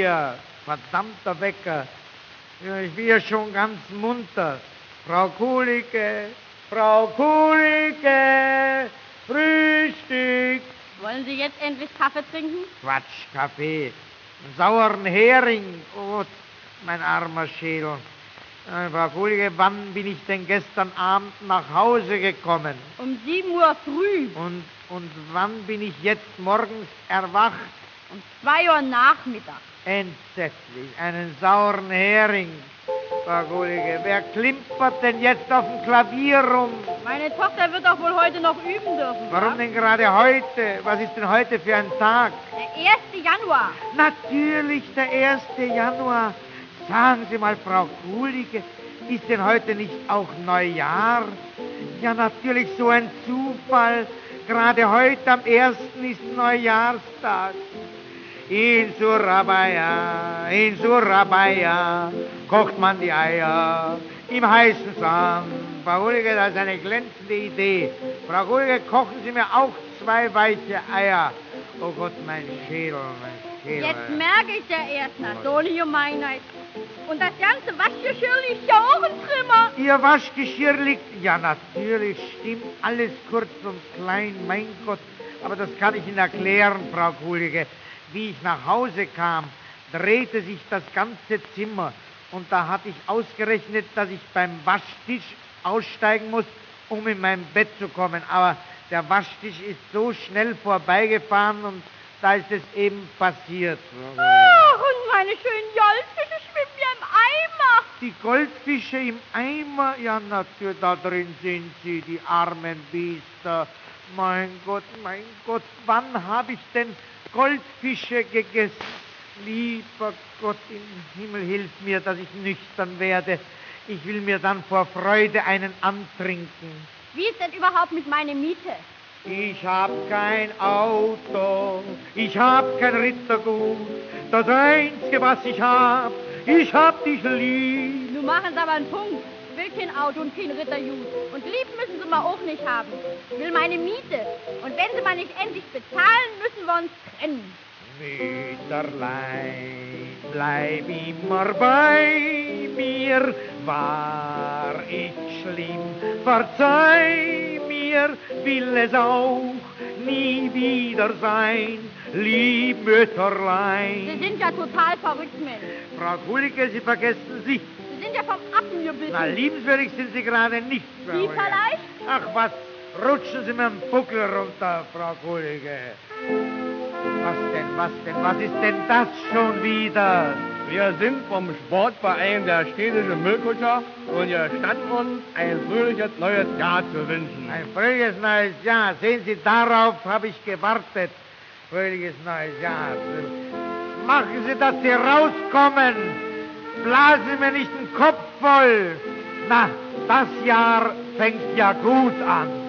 hier, verdammter Wecker. Ja, ich bin ja schon ganz munter. Frau Kulicke, Frühstück. Wollen Sie jetzt endlich Kaffee trinken? Quatsch, Kaffee. Einen sauren Hering. Oh, mein armer Schädel. Frau Kulicke, wann bin ich denn gestern Abend nach Hause gekommen? Um 7 Uhr früh. Und wann bin ich jetzt morgens erwacht? Um 2 Uhr Nachmittag. Entsetzlich, einen sauren Hering. Frau Kulicke, wer klimpert denn jetzt auf dem Klavier rum? Meine Tochter wird doch wohl heute noch üben dürfen. Warum denn gerade heute? Was ist denn heute für ein Tag? Der 1. Januar. Natürlich der 1. Januar. Sagen Sie mal, Frau Kulicke, ist denn heute nicht auch Neujahr? Ja, natürlich so ein Zufall. Gerade heute am 1. ist Neujahrstag. In Surabaya kocht man die Eier im heißen Sand. Frau Kulicke, das ist eine glänzende Idee. Frau Kulicke, kochen Sie mir auch 2 weiche Eier. Oh Gott, mein Schädel. Jetzt merke ich der Erste, so eine Gemeinheit. Und das ganze Waschgeschirr liegt ja auch im Trimmer. Ihr Waschgeschirr liegt... Ja, natürlich, stimmt alles kurz und klein, mein Gott. Aber das kann ich Ihnen erklären, Frau Kulicke. Wie ich nach Hause kam, drehte sich das ganze Zimmer. Und da hatte ich ausgerechnet, dass ich beim Waschtisch aussteigen muss, um in mein Bett zu kommen. Aber der Waschtisch ist so schnell vorbeigefahren und da ist es eben passiert. Ach, und meine schönen Goldfische schwimmen ja im Eimer. Die Goldfische im Eimer? Ja, natürlich, da drin sind sie, die armen Biester. Mein Gott, wann habe ich denn Goldfische gegessen? Lieber Gott im Himmel, hilf mir, dass ich nüchtern werde. Ich will mir dann vor Freude einen antrinken. Wie ist denn überhaupt mit meiner Miete? Ich hab kein Auto, ich hab kein Rittergut. Das Einzige, was ich hab dich lieb. Nun machen Sie aber einen Punkt. Ich will kein Auto und kein Rittergut. Und lieb müssen Sie mal auch nicht haben. Ich will meine Miete. Und wenn Sie mal nicht endlich bezahlen, müssen wir uns trennen. Mütterlein, bleib immer bei mir. War ich schlimm, verzeih mir, will es auch nie wieder sein, lieb Mütterlein. Sie sind ja total verrückt, Mensch. Frau Kulicke, Sie vergessen sich. Sie sind ja vom Affen gebissen. Na, liebenswürdig sind Sie gerade nicht, Frau Sie Kulicke. vielleicht? Ach was, rutschen Sie mir den Buckel runter, Frau Kulicke. Was ist denn das schon wieder? Wir sind vom Sportverein der städtischen Müllkutscher und gestatten uns, ein fröhliches neues Jahr zu wünschen. Ein fröhliches neues Jahr. Sehen Sie, darauf habe ich gewartet. Fröhliches neues Jahr. Machen Sie, dass Sie rauskommen. Blasen Sie mir nicht den Kopf voll. Na, das Jahr fängt ja gut an.